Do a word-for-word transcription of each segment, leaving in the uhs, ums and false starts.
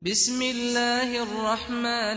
بسم اللہ الرحمن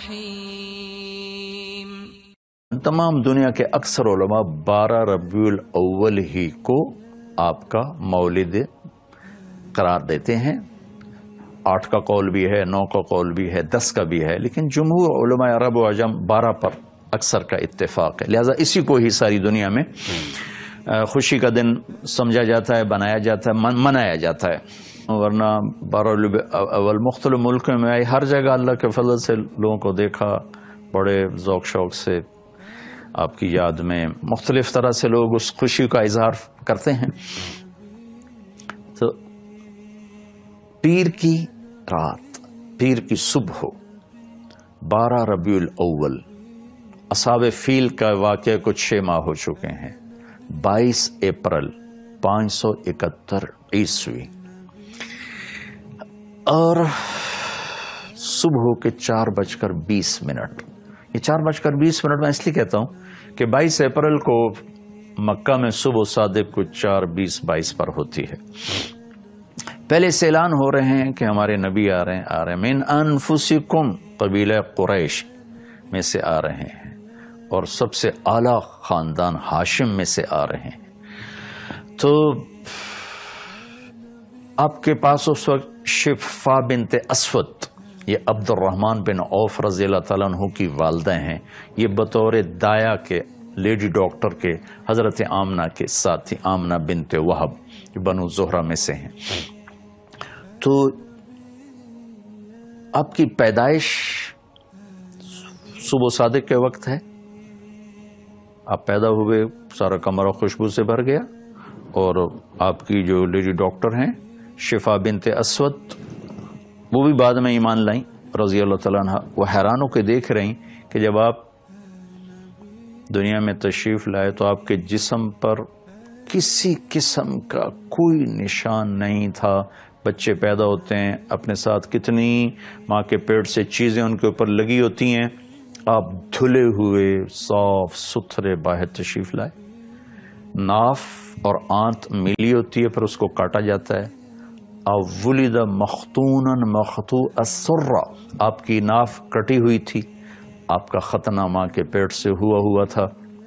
الرحیم۔ تمام دنیا کے اکثر علماء بارہ ربیع الاول ہی کو آپ کا مولد قرار دیتے ہیں۔ آٹھ کا قول بھی ہے، نو کا قول بھی ہے، دس کا بھی ہے، لیکن جمہور علماء عرب و عجم بارہ پر اکثر کا اتفاق ہے، لہذا اسی کو ہی ساری دنیا میں خوشی کا دن سمجھا جاتا ہے، بنایا جاتا ہے، من منایا جاتا ہے۔ ورنہ بارہ اول مختلف ملکوں میں آئی، ہر جگہ اللہ کے فضل سے لوگوں کو دیکھا، بڑے ذوق شوق سے آپ کی یاد میں مختلف طرح سے لوگ اس خوشی کا اظہار کرتے ہیں۔ تو پیر کی رات، پیر کی صبح ہو، بارہ ربیع الاول، اصحاب فیل کا واقعہ کچھ چھ ماہ ہو چکے ہیں، بائیس اپریل پانچ سو اکہتر عیسوی، اور صبح کے چار بج کر بیس منٹ۔ یہ چار بج کر بیس منٹ میں اس لیے کہتا ہوں کہ بائیس اپریل کو مکہ میں صبح صادق کو چار بیس بائیس پر ہوتی ہے۔ پہلے سے اعلان ہو رہے ہیں کہ ہمارے نبی آ رہے ہیں آ رہے ہیں من انفسکم، قبیلہ قریش میں سے آ رہے ہیں، اور سب سے اعلیٰ خاندان ہاشم میں سے آ رہے ہیں۔ تو آپ کے پاس اس وقت شفا بنت اسود، یہ عبد الرحمن بن عوف رضی اللہ تعالیٰ عنہ کی والدہ ہیں، یہ بطور دایا کے لیڈی ڈاکٹر کے حضرت آمنہ کے ساتھی، آمنہ بنت وہب جو بنو زہرہ میں سے ہیں۔ تو آپ کی پیدائش صبح صادق کے وقت ہے، آپ پیدا ہوئے، سارا کمرہ خوشبو سے بھر گیا، اور آپ کی جو لیڈی ڈاکٹر ہیں شفا بنت اسود، وہ بھی بعد میں ایمان لائیں رضی اللہ تعالیٰ عنہ۔ وہ حیران ہو کے دیکھ رہی کہ جب آپ دنیا میں تشریف لائے تو آپ کے جسم پر کسی قسم کا کوئی نشان نہیں تھا۔ بچے پیدا ہوتے ہیں، اپنے ساتھ کتنی ماں کے پیٹ سے چیزیں ان کے اوپر لگی ہوتی ہیں، آپ دھلے ہوئے صاف ستھرے باہر تشریف لائے۔ ناف اور آنت ملی ہوتی ہے، پھر اس کو کاٹا جاتا ہے۔ ولد مختونا مخطوع السرہ، آپ کی ناف کٹی ہوئی تھی، آپ کا ختنہ ماں کے پیٹ سے ہوا ہوا تھا۔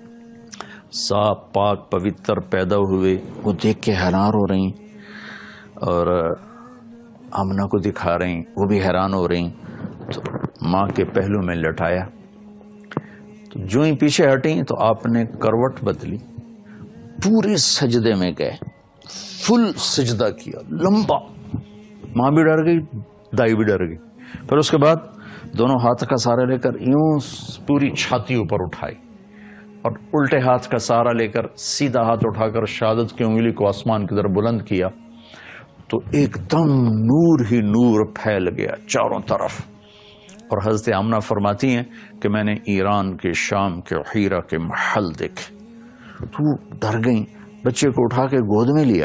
صاف پاک پوتر پیدا ہوئے، وہ دیکھ کے حیران ہو رہی، اور آمنہ کو دکھا رہی، وہ بھی حیران ہو رہی۔ تو ماں کے پہلو میں لٹایا، تو جو ہی پیچھے ہٹیں تو آپ نے کروٹ بدلی، پورے سجدے میں گئے، فل سجدہ کیا لمبا۔ ماں بھی ڈر گئی، دائی بھی ڈر گئی۔ پھر اس کے بعد دونوں ہاتھ کا سہارا لے کر یوں پوری چھاتی اوپر اٹھائی، اور الٹے ہاتھ کا سہارا لے کر سیدھا ہاتھ اٹھا کر شہادت کی انگلی کو آسمان کی طرف بلند کیا، تو ایک دم نور ہی نور پھیل گیا چاروں طرف۔ اور حضرت آمنہ فرماتی ہیں کہ میں نے ایران کے، شام کے، حیرہ کے محل دیکھے، تو ڈر گئیں، بچے کو اٹھا کے گود میں لیا،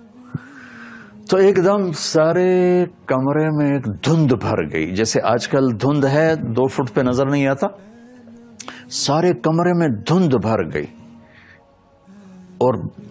تو ایک دم سارے کمرے میں ایک دھند بھر گئی، جیسے آج کل دھند ہے دو فٹ پہ نظر نہیں آتا، سارے کمرے میں دھند بھر گئی، اور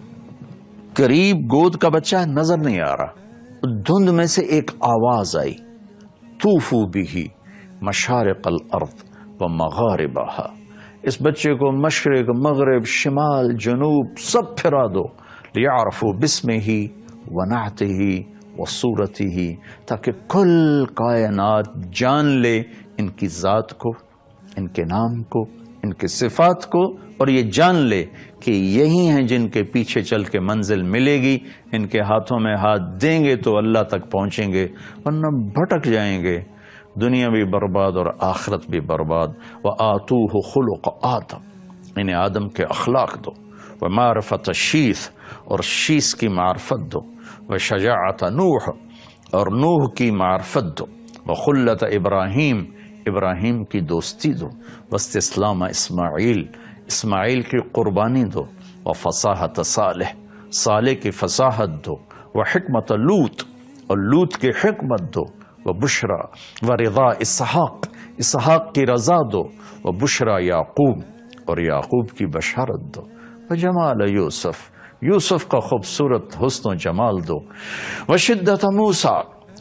قریب گود کا بچہ نظر نہیں آ رہا۔ دھند میں سے ایک آواز آئی، طوفوا بہ مشارق الارض ومغاربہا، اس بچے کو مشرق، مغرب، شمال، جنوب سب پھرا دو، لیعرفوا باسمہ ونعتہ وصورتہ، تاکہ کل کائنات جان لے ان کی ذات کو، ان کے نام کو، ان کے صفات کو، اور یہ جان لے کہ یہی ہیں جن کے پیچھے چل کے منزل ملے گی، ان کے ہاتھوں میں ہاتھ دیں گے تو اللہ تک پہنچیں گے، ورنہ بھٹک جائیں گے، دنیا بھی برباد اور آخرت بھی برباد۔ وآتوہ خلق آدم، انہیں آدم کے اخلاق دو، ومعرفت شیث، اور شیث کی معرفت دو، وشجاعت نوح، اور نوح کی معرفت دو، وخلت ابراہیم، ابراہیم کی دوستی دو، واستسلام اسماعیل، اسماعیل کی قربانی دو، وفصاحت صالح، صالح کی فصاحت دو، وحکمت لوط، اور لوط کی حکمت دو، وبشرا ورضا اسحاق، اسحاق کی رضا دو، وبشرا یعقوب، اور یعقوب کی بشارت دو، وجمال یوسف، یوسف کا خوبصورت حسن و جمال دو، وشدت موسیٰ،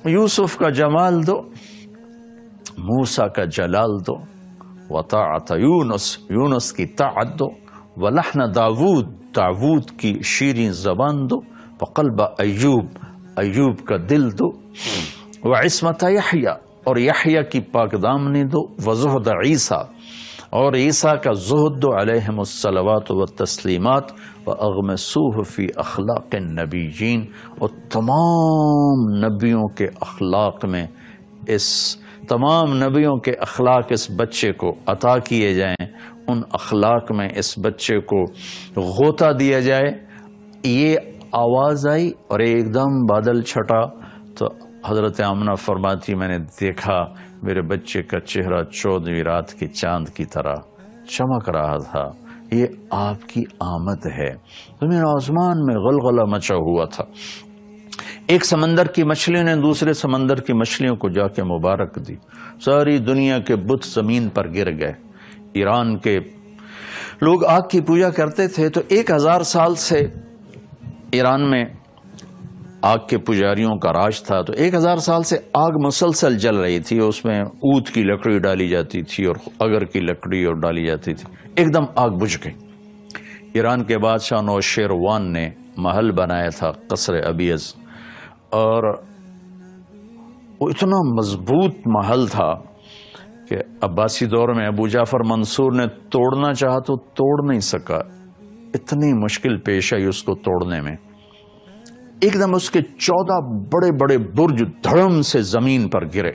یوسف کا جمال دو، موسیٰ کا جلال دو، وطاعت یونس، یونس کی طاعت دو، ولحن داود، داود کی شیریں زبان دو، وقلب ایوب، ایوب کا دل دو، وعصمت یحییٰ، اور یحییٰ کی پاک دامنی دو، وزہد عیسیٰ، اور عیسیٰ کا زہد دو، علیہم الصلوات والتسلیمات، واغمسوہ فی اخلاق النبیین، اور تمام نبیوں کے اخلاق میں، اس تمام نبیوں کے اخلاق اس بچے کو عطا کیے جائیں، ان اخلاق میں اس بچے کو غوطہ دیا جائے۔ یہ آواز آئی اور ایک دم بادل چھٹا، تو حضرت آمنہ فرماتی میں نے دیکھا میرے بچے کا چہرہ چودہویں رات کی چاند کی طرح چمک رہا تھا، یہ آپ کی آمد ہے۔ زمین آسمان میں غلغلہ مچا ہوا تھا، ایک سمندر کی مچھلیوں نے دوسرے سمندر کی مچھلیوں کو جا کے مبارک دی، ساری دنیا کے بت زمین پر گر گئے۔ ایران کے لوگ آگ کی پوجا کرتے تھے، تو ایک ہزار سال سے ایران میں آگ کے پجاریوں کا راج تھا، تو ایک ہزار سال سے آگ مسلسل جل رہی تھی، اس میں اود کی لکڑی ڈالی جاتی تھی اور اگر کی لکڑی اور ڈالی جاتی تھی، ایک دم آگ بجھ گئی۔ ایران کے بادشاہ نوشیروان نے محل بنایا تھا قصر ابیض، اور وہ اتنا مضبوط محل تھا کہ عباسی دور میں ابو جعفر منصور نے توڑنا چاہا تو توڑ نہیں سکا، اتنی مشکل پیش آئی اس کو توڑنے میں۔ ایک دم اس کے چودہ بڑے بڑے برج دھڑم سے زمین پر گرے،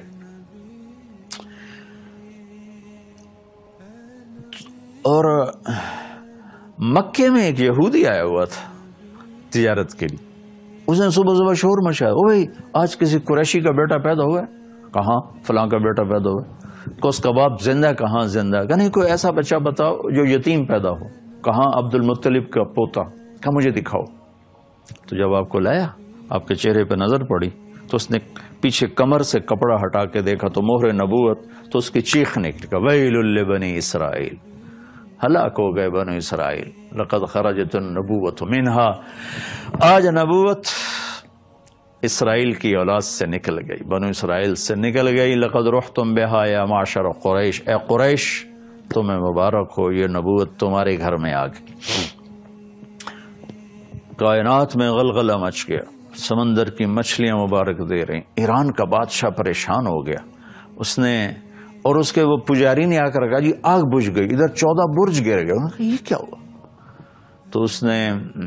اور مکے میں ایک یہودی آیا ہوا تھا تجارت کے لیے، اس نے صبح صبح شور مچایا، او بھائی آج کسی قریشی کا بیٹا پیدا ہوا ہے؟ کہاں؟ فلاں کا بیٹا پیدا ہوا ہے۔ کوس کباب زندہ؟ کہاں زندہ؟ کہ نہیں، کوئی ایسا بچہ بتاؤ جو یتیم پیدا ہو۔ کہاں؟ عبد المطلب کا پوتا۔ کہ مجھے دکھاؤ۔ تو جب آپ کو لایا، آپ کے چہرے پہ نظر پڑی، تو اس نے پیچھے کمر سے کپڑا ہٹا کے دیکھا تو مہر نبوت، تو اس کی چیخ نکلی، ویل لبنی اسرائیل، ہلاک ہو گئے بنو اسرائیل، لقد خرجت النبوت منہا، آج نبوت اسرائیل کی اولاد سے نکل گئی، بنو اسرائیل سے نکل گئی۔ لقد رحتم بہا یا معشر قریش، اے قریش تمہیں مبارک ہو، یہ نبوت تمہارے گھر میں آ گئی۔ کائنات میں غلغلہ مچ گیا، سمندر کی مچھلیاں مبارک دے رہی۔ ایران کا بادشاہ پریشان ہو گیا، اس نے اور اس کے وہ پجاری نے آ کر کہا جی آگ بجھ گئی، ادھر چودہ برج گر گئے۔ انہوں نے کہا یہ کیا ہوا؟ تو اس نے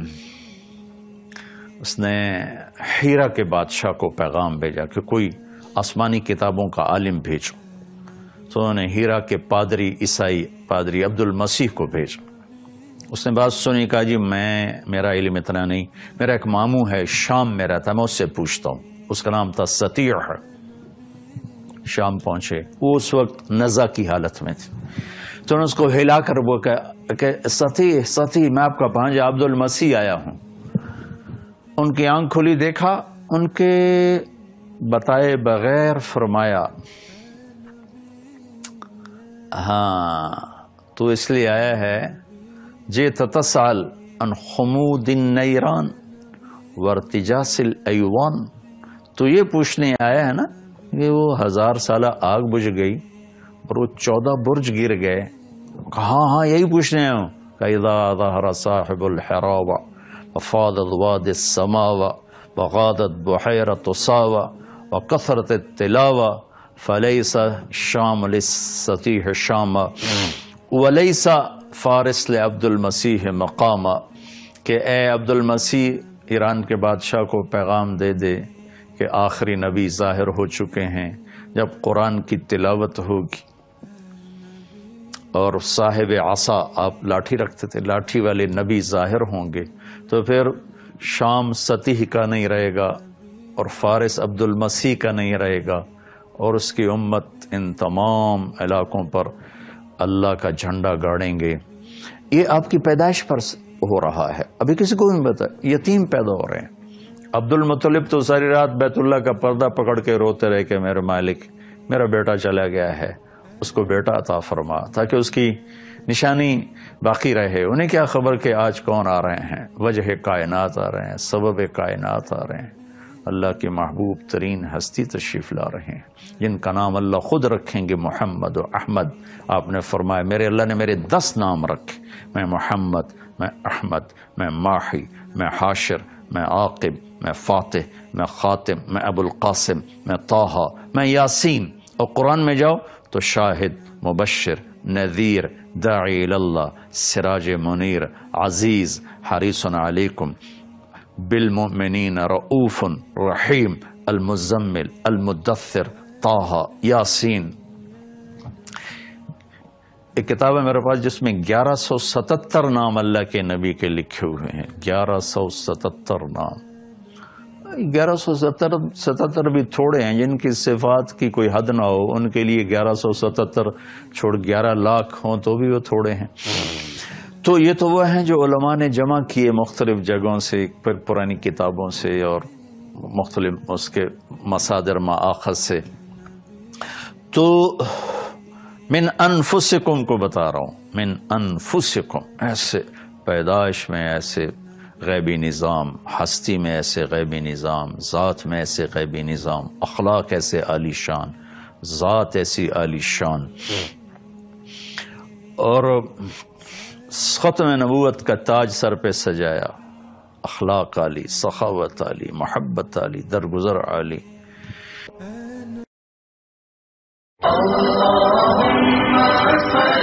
اس نے ہیرا کے بادشاہ کو پیغام بھیجا کہ کوئی آسمانی کتابوں کا عالم بھیجو۔ تو انہوں نے ہیرا کے پادری عیسائی پادری عبد المسیح کو بھیجا۔ اس نے بات سنی، کہا جی میں میرا علم اتنا نہیں، میرا ایک ماموں ہے شام میں رہتا ہے، میں اس سے پوچھتا ہوں۔ اس کا نام تھا سطیع۔ شام پہنچے، وہ اس وقت نزا کی حالت میں تھے، تو انہوں نے اس کو ہلا کر وہ کہ سطیع سطیع میں آپ کا بھانجا عبد المسیح آیا ہوں۔ ان کی آنکھ کھلی، دیکھا، ان کے بتائے بغیر فرمایا ہاں تو اس لیے آیا ہے جے تتسال ان خمود النیران وارتجاس الایوان، تو یہ پوچھنے آیا ہے نا کہ وہ ہزار سالہ آگ بجھ گئی اور وہ چودہ برج گر گئے، کہاں؟ ہاں یہی پوچھنے آیا ہوں۔ کَإِذَا ظَهَرَ صَاحِبُ الْحِرَابَ وَفَاضَتْ وَادِ السَّمَاوَ وَغَادَتْ بُحَيْرَةُ صَاوَ وَكَثْرَتِ التِّلَاوَ فَلَيْسَ شَامُ لِلسَّطِيحِ شَامَ وَلَيْسَ فارس لعبد المسیح مقام، کہ اے عبد المسیح ایران کے بادشاہ کو پیغام دے دے کہ آخری نبی ظاہر ہو چکے ہیں، جب قرآن کی تلاوت ہوگی اور صاحب عصا، آپ لاٹھی رکھتے تھے، لاٹھی والے نبی ظاہر ہوں گے، تو پھر شام سطیح کا نہیں رہے گا اور فارس عبد المسیح کا نہیں رہے گا، اور اس کی امت ان تمام علاقوں پر اللہ کا جھنڈا گاڑیں گے۔ یہ آپ کی پیدائش پر ہو رہا ہے، ابھی کسی کو نہیں پتا، یتیم پیدا ہو رہے ہیں۔ عبد المطلب تو ساری رات بیت اللہ کا پردہ پکڑ کے روتے رہے کہ میرے مالک میرا بیٹا چلا گیا ہے، اس کو بیٹا عطا فرما، تاکہ اس کی نشانی باقی رہے۔ انہیں کیا خبر کہ آج کون آ رہے ہیں، وجہ کائنات آ رہے ہیں، سبب کائنات آ رہے ہیں۔ اللہ کے محبوب ترین ہستی تشریف لا رہے ہیں جن کا نام اللہ خود رکھیں گے محمد و احمد. آپ نے فرمایا میرے اللہ نے میرے دس نام رکھے، میں محمد، میں احمد، میں ماحی، میں حاشر، میں عاقب، میں فاتح، میں خاتم، میں ابو القاسم، میں طٰہٰ، میں یاسین. اور قرآن میں جاؤ تو شاہد، مبشر، نذیر، داعی اللہ، سراج منیر، عزیز، حریص علیکم بالمؤمنین، رؤوف رحیم، المزمل، المدثر، طٰہٰ، یاسین. ایک کتاب ہے میرے پاس جس میں گیارہ سو ستتر نام اللہ کے نبی کے لکھے ہوئے ہیں. گیارہ سو ستتر نام. گیارہ سو ستر ستتر بھی تھوڑے ہیں، جن کی صفات کی کوئی حد نہ ہو ان کے لیے گیارہ سو ستتر چھوڑ گیارہ لاکھ ہوں تو بھی وہ تھوڑے ہیں. تو یہ تو وہ ہیں جو علماء نے جمع کیے مختلف جگہوں سے، پھر پرانی کتابوں سے اور مختلف اس کے مصادر مآخذ سے. تو من انفسکم کو بتا رہا ہوں، من انفسکم، ایسے پیدائش میں ایسے غیبی نظام، ہستی میں ایسے غیبی نظام، ذات میں ایسے غیبی نظام، اخلاق ایسے عالی شان، ذات ایسی عالی شان. اور ختم نبوت کا تاج سر پہ سجایا، اخلاق عالی، سخاوت عالی، محبت عالی، درگزر عالی. اللهم صل